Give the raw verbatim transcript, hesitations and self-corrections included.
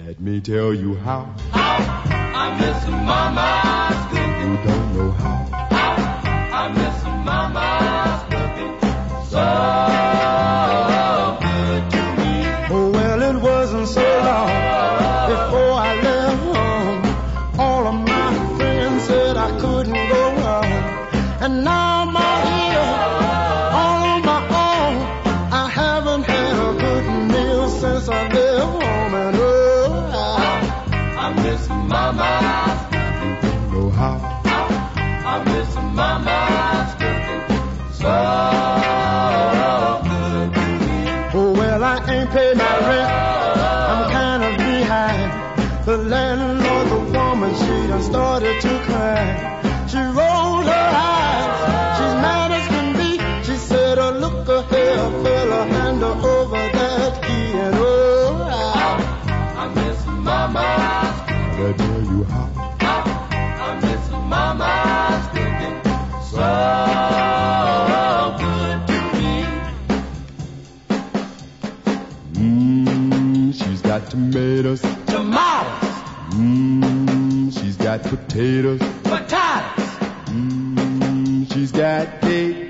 Let me tell you how. I miss Mama's cooking. You don't know how. I miss Mama's cooking. So good to me. Oh, well, it wasn't so long before I left home. All of my friends said I couldn't go wrong. And now I'm out here all on my own. I haven't had a good meal since I left home. And oh, I, I miss Mama's cooking. You don't know how. I miss Mama's cooking. So good to me. oh, well, I ain't paid my rent. I'm kind of behind. The landlord, the woman, she done started to cry. She rolled her eyes. She's mad as can be. She said, oh, look ahead, fella, hand her over that key. And oh, I, I miss Mama's cooking. Let me tell you how. I miss Mama's cooking. So good to me. Mmm, she's got tomatoes. Tomatoes, Mmm, she's got potatoes. potatoes, Mmm, she's got cake.